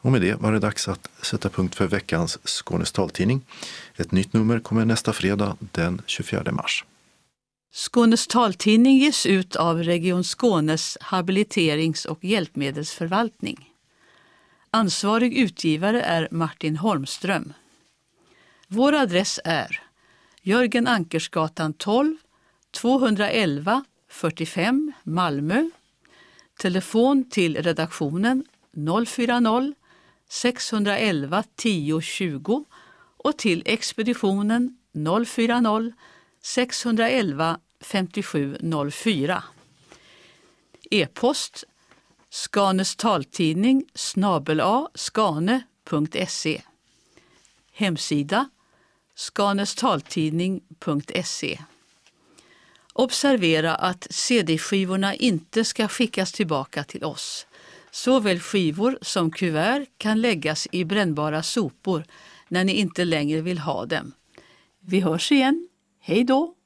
Och med det var det dags att sätta punkt för veckans Skånes taltidning. Ett nytt nummer kommer nästa fredag den 24 mars. Skånes taltidning ges ut av Region Skånes habiliterings- och hjälpmedelsförvaltning. Ansvarig utgivare är Martin Holmström. Vår adress är Jörgen Ankersgatan 12, 211 45 Malmö. Telefon till redaktionen 040 611 10 20 och till expeditionen 040 611 5704. E-post Skanes taltidning @skane.se. Hemsida skanestaltidning.se. Observera att CD-skivorna inte ska skickas tillbaka till oss. Såväl skivor som kuvert kan läggas i brännbara sopor när ni inte längre vill ha dem. Vi hörs igen. Hej då!